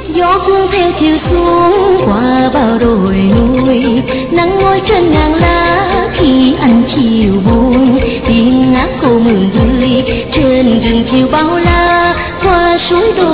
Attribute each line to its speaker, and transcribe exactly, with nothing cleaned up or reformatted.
Speaker 1: gió cuốn theo chiều xuống qua bao đồi núi, nắng ngồi trên ngàn lá khi anh chiều buồn, tiếng ngát cô mừng vui trên rừng chiều bao la qua suối đồi.